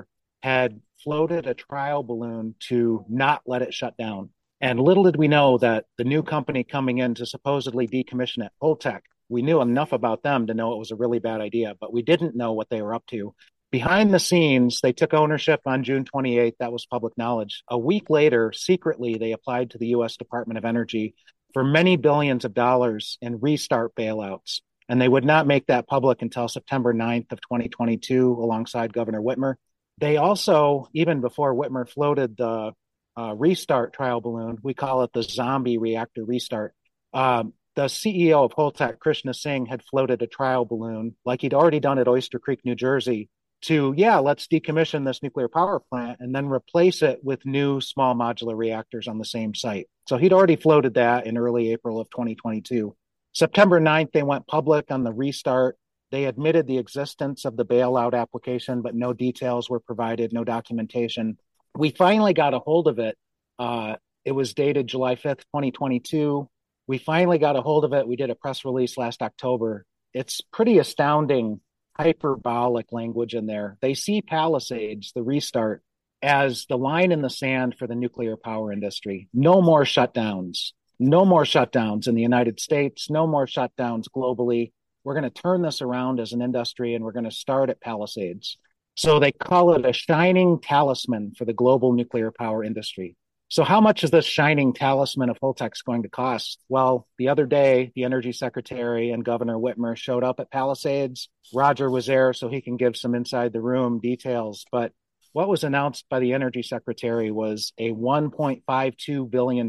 had floated a trial balloon to not let it shut down. And little did we know that the new company coming in to supposedly decommission it, Holtec, we knew enough about them to know it was a really bad idea, but we didn't know what they were up to. Behind the scenes, they took ownership on June 28th. That was public knowledge. A week later, secretly, they applied to the U.S. Department of Energy for many billions of dollars in restart bailouts. And they would not make that public until September 9th of 2022, alongside Governor Whitmer. They also, even before Whitmer floated the restart trial balloon, we call it the zombie reactor restart. The CEO of Holtec, Krishna Singh, had floated a trial balloon like he'd already done at Oyster Creek, New Jersey, to, let's decommission this nuclear power plant and then replace it with new small modular reactors on the same site. So he'd already floated that in early April of 2022. September 9th, they went public on the restart. They admitted the existence of the bailout application, but no details were provided, no documentation. We finally got a hold of it. It was dated July 5th, 2022. We finally got a hold of it. We did a press release last October. It's pretty astounding, hyperbolic language in there. They see Palisades, the restart, as the line in the sand for the nuclear power industry. No more shutdowns. No more shutdowns in the United States. No more shutdowns globally. We're going to turn this around as an industry, and we're going to start at Palisades. So they call it a shining talisman for the global nuclear power industry. So how much is this shining talisman of Holtec going to cost? Well, the other day, the Energy Secretary and Governor Whitmer showed up at Palisades. Roger was there so he can give some inside the room details. But what was announced by the Energy Secretary was a $1.52 billion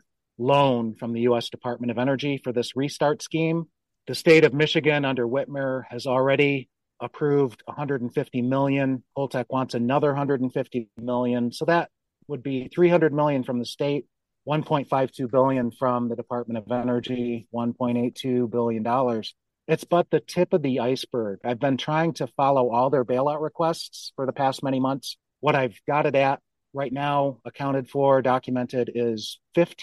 loan from the U.S. Department of Energy for this restart scheme. The state of Michigan under Whitmer has already approved $150 million. Holtec wants another $150 million. So that would be $300 million from the state, $1.52 billion from the Department of Energy, $1.82 billion. It's but the tip of the iceberg. I've been trying to follow all their bailout requests for the past many months. What I've got it at right now, accounted for, documented, is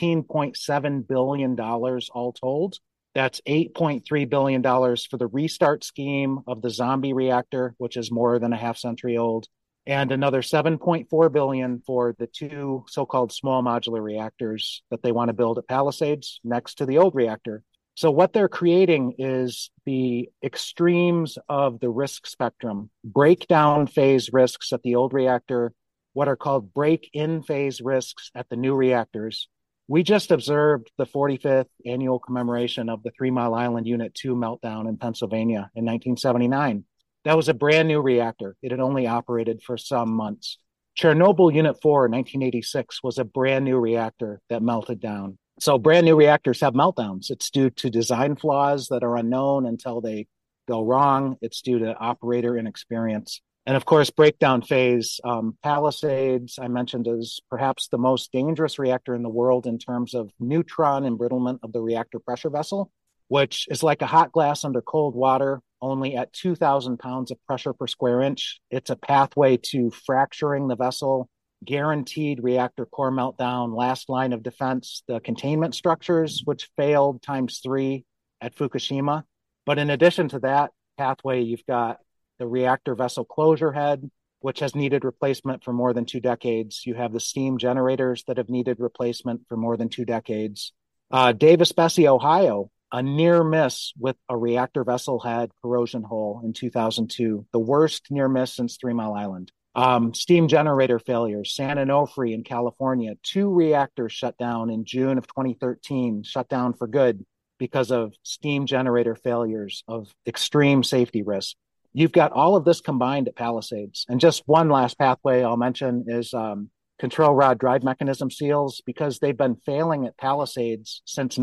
$15.7 billion all told. That's $8.3 billion for the restart scheme of the zombie reactor, which is more than a half century old, and another $7.4 billion for the two so-called small modular reactors that they want to build at Palisades next to the old reactor. So what they're creating is the extremes of the risk spectrum: breakdown phase risks at the old reactor, what are called break-in phase risks at the new reactors. We just observed the 45th annual commemoration of the 3 Mile Island Unit 2 meltdown in Pennsylvania in 1979. That was a brand new reactor. It had only operated for some months. Chernobyl Unit 4 in 1986 was a brand new reactor that melted down. So brand new reactors have meltdowns. It's due to design flaws that are unknown until they go wrong. It's due to operator inexperience. And of course, breakdown phase, Palisades, I mentioned, is perhaps the most dangerous reactor in the world in terms of neutron embrittlement of the reactor pressure vessel, which is like a hot glass under cold water, only at 2,000 pounds of pressure per square inch. It's a pathway to fracturing the vessel, guaranteed reactor core meltdown, last line of defense, the containment structures, which failed ×3 at Fukushima. But in addition to that pathway, you've got the reactor vessel closure head, which has needed replacement for more than 2 decades. You have the steam generators that have needed replacement for more than 2 decades. Davis-Besse, Ohio, a near miss with a reactor vessel head corrosion hole in 2002, the worst near miss since 3 Mile Island. Steam generator failures, San Onofre in California, 2 reactors shut down in June of 2013, shut down for good because of steam generator failures of extreme safety risk. You've got all of this combined at Palisades. And just one last pathway I'll mention is control rod drive mechanism seals, because they've been failing at Palisades since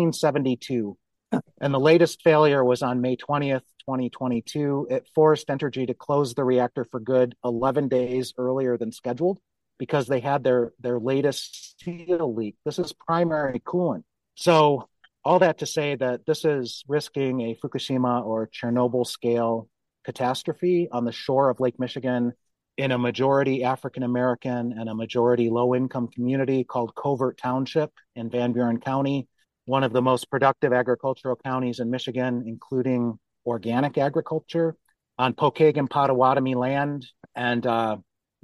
1972. And the latest failure was on May 20th, 2022. It forced Entergy to close the reactor for good 11 days earlier than scheduled because they had their latest seal leak. This is primary coolant. So all that to say that this is risking a Fukushima or Chernobyl scale catastrophe on the shore of Lake Michigan in a majority African-American and a majority low-income community called Covert Township in Van Buren County, one of the most productive agricultural counties in Michigan, including organic agriculture on Pokagon Potawatomi land. And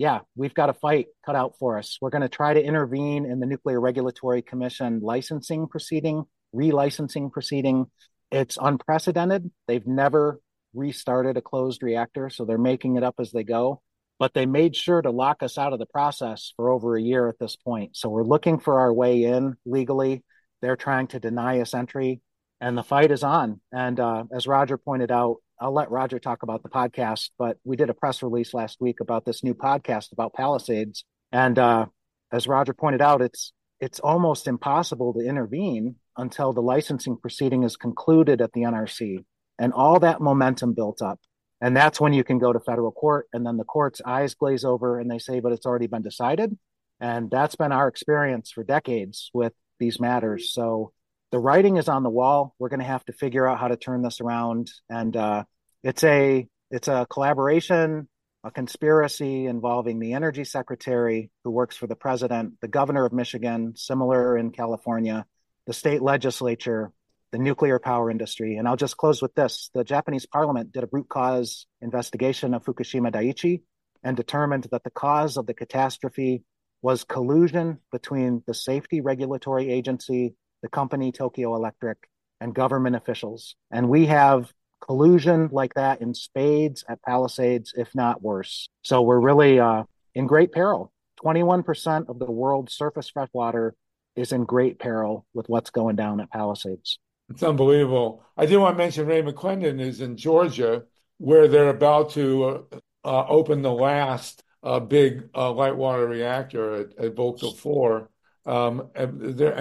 yeah, we've got a fight cut out for us. We're going to try to intervene in the Nuclear Regulatory Commission licensing proceeding, relicensing proceeding. It's unprecedented. They've never restarted a closed reactor, so they're making it up as they go. But they made sure to lock us out of the process for over a year at this point. So we're looking for our way in legally. They're trying to deny us entry, and the fight is on. And as Roger pointed out, I'll let Roger talk about the podcast, but we did a press release last week about this new podcast about Palisades. And as Roger pointed out, it's almost impossible to intervene until the licensing proceeding is concluded at the NRC. And all that momentum built up. And that's when you can go to federal court, and then the court's eyes glaze over and they say, but it's already been decided. And that's been our experience for decades with these matters. So the writing is on the wall. We're going to have to figure out how to turn this around. And it's a collaboration, a conspiracy involving the energy secretary who works for the president, the governor of Michigan, similar in California, the state legislature, the nuclear power industry. And I'll just close with this. The Japanese parliament did a root cause investigation of Fukushima Daiichi and determined that the cause of the catastrophe was collusion between the safety regulatory agency, the company Tokyo Electric, and government officials. And we have collusion like that in spades at Palisades, if not worse. So we're really in great peril. 21% of the world's surface freshwater is in great peril with what's going down at Palisades. It's unbelievable. I did want to mention Ray McClendon is in Georgia, where they're about to open the last big light water reactor at Vogtle 4. And they're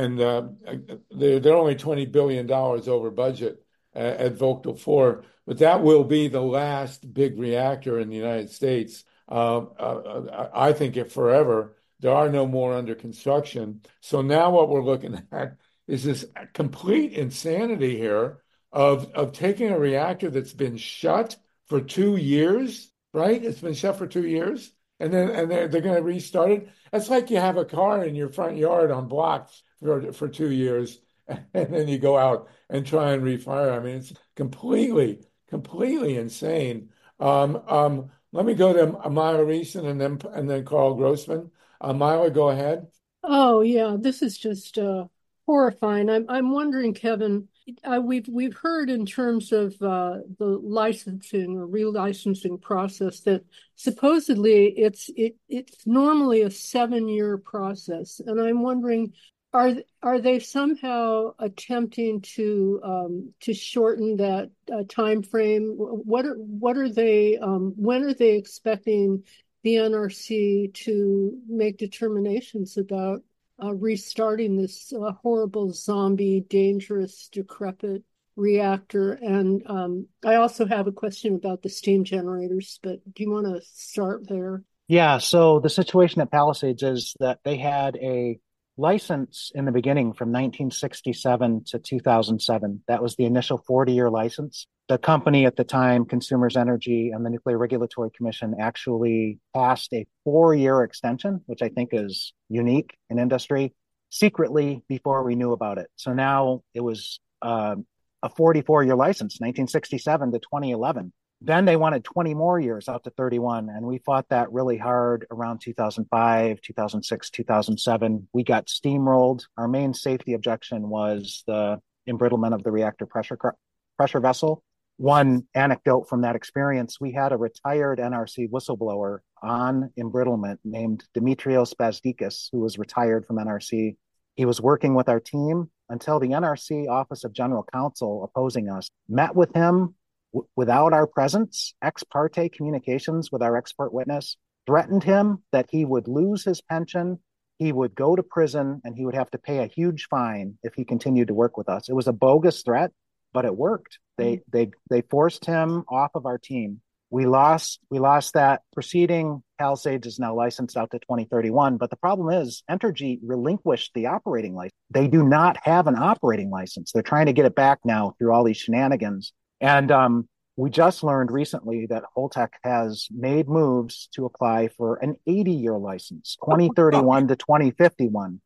only $20 billion over budget at Vogtle 4, but that will be the last big reactor in the United States. I think if forever. There are no more under construction. So now what we're looking at is this complete insanity here of taking a reactor that's been shut for 2 years, right? It's been shut for 2 years, and they're going to restart it. It's like you have a car in your front yard on blocks for 2 years, and then you go out and try and refire. I mean, it's completely insane. Let me go to Myla Reeson and then Carl Grossman. Myla, go ahead. Oh yeah, this is just horrifying. I'm wondering, Kevin. We've heard in terms of the licensing or relicensing process that supposedly it's normally a 7-year process, and I'm wondering, are they somehow attempting to shorten that time frame? What are they? When are they expecting the NRC to make determinations about restarting this horrible zombie, dangerous, decrepit reactor? And I also have a question about the steam generators, but do you want to start there? Yeah, so the situation at Palisades is that they had a license in the beginning from 1967 to 2007. That was the initial 40-year license. The company at the time, Consumers Energy, and the Nuclear Regulatory Commission actually passed a 4-year extension, which I think is unique in industry, secretly before we knew about it. So now it was a 44-year license, 1967 to 2011. Then they wanted 20 more years out to 31, and we fought that really hard around 2005, 2006, 2007. We got steamrolled. Our main safety objection was the embrittlement of the reactor pressure vessel. One anecdote from that experience, we had a retired NRC whistleblower on embrittlement named Dimitrios Bazdikis, who was retired from NRC. He was working with our team until the NRC Office of General Counsel, opposing us, met with him without our presence, ex parte communications with our expert witness, threatened him that he would lose his pension, he would go to prison, and he would have to pay a huge fine if he continued to work with us. It was a bogus threat, but it worked. They forced him off of our team. We lost that proceeding. Palisades is now licensed out to 2031. But the problem is Entergy relinquished the operating license. They do not have an operating license. They're trying to get it back now through all these shenanigans. And we just learned recently that Holtec has made moves to apply for an 80-year license, 2031 to 2051.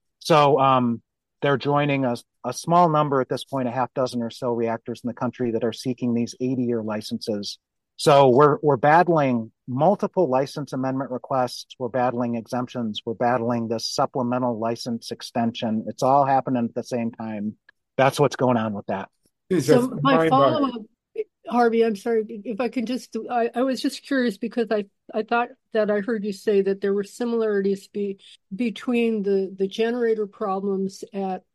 So they're joining a small number at this point, a half dozen or so reactors in the country that are seeking these 80-year licenses. So we're battling multiple license amendment requests. We're battling exemptions. We're battling this supplemental license extension. It's all happening at the same time. That's what's going on with that. So my follow-up, Harvey, I'm sorry if I can just, I was just curious because I thought that I heard you say that there were similarities between the generator problems at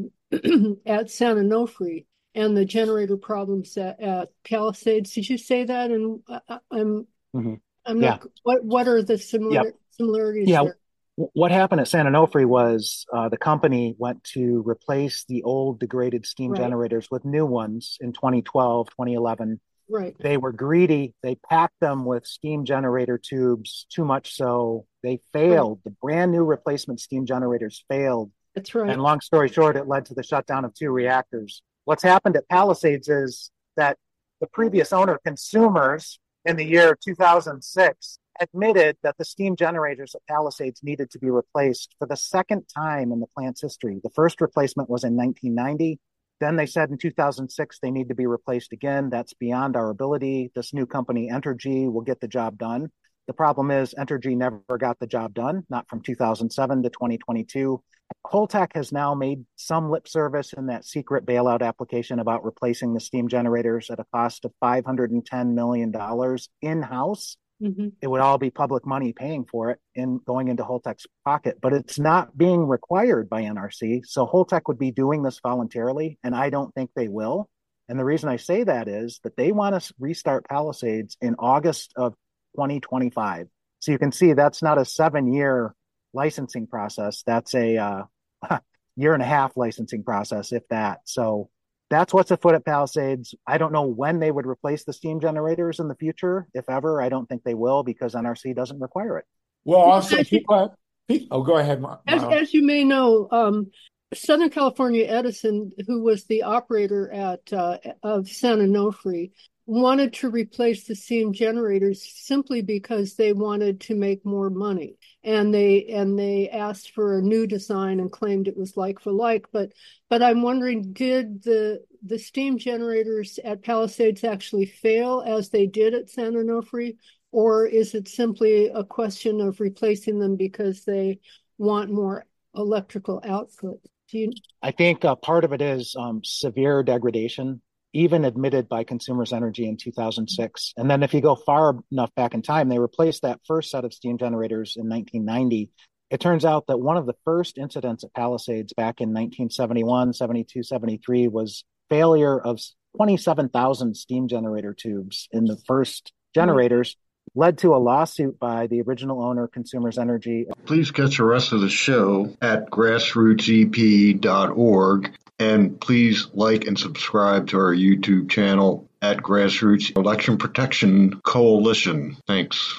at San Onofre and the generator problems at Palisades. Did you say that? And I'm not. What are the similarities there? What happened at San Onofre was the company went to replace the old degraded steam generators with new ones in 2012, 2011. Right. They were greedy. They packed them with steam generator tubes, too much so they failed. The brand new replacement steam generators failed. That's right. And long story short, it led to the shutdown of 2 reactors. What's happened at Palisades is that the previous owner, Consumers, in the year 2006, admitted that the steam generators at Palisades needed to be replaced for the second time in the plant's history. The first replacement was in 1990. Then they said in 2006 they need to be replaced again. That's beyond our ability. This new company, Entergy, will get the job done. The problem is Entergy never got the job done, not from 2007 to 2022. Holtec has now made some lip service in that secret bailout application about replacing the steam generators at a cost of $510 million in-house. Mm-hmm. It would all be public money paying for it and going into Holtec's pocket, but it's not being required by NRC. So Holtec would be doing this voluntarily, and I don't think they will. And the reason I say that is that they want to restart Palisades in August of 2025. So you can see that's not a 7-year licensing process. That's a year and a half licensing process, if that. So that's what's afoot at Palisades. I don't know when they would replace the steam generators in the future, if ever. I don't think they will because NRC doesn't require it. Well, also, go ahead. As you may know, Southern California Edison, who was the operator of San Onofre, wanted to replace the steam generators simply because they wanted to make more money, and they asked for a new design and claimed it was like for like. But I'm wondering, did the steam generators at Palisades actually fail as they did at San Onofre, or is it simply a question of replacing them because they want more electrical output? I think part of it is severe degradation, even admitted by Consumers Energy in 2006. And then if you go far enough back in time, they replaced that first set of steam generators in 1990. It turns out that one of the first incidents at Palisades back in 1971, 72, 73 was failure of 27,000 steam generator tubes in the first generators, led to a lawsuit by the original owner, Consumers Energy. Please catch the rest of the show at grassrootsep.org. And please like and subscribe to our YouTube channel at Grassroots Election Protection Coalition. Thanks.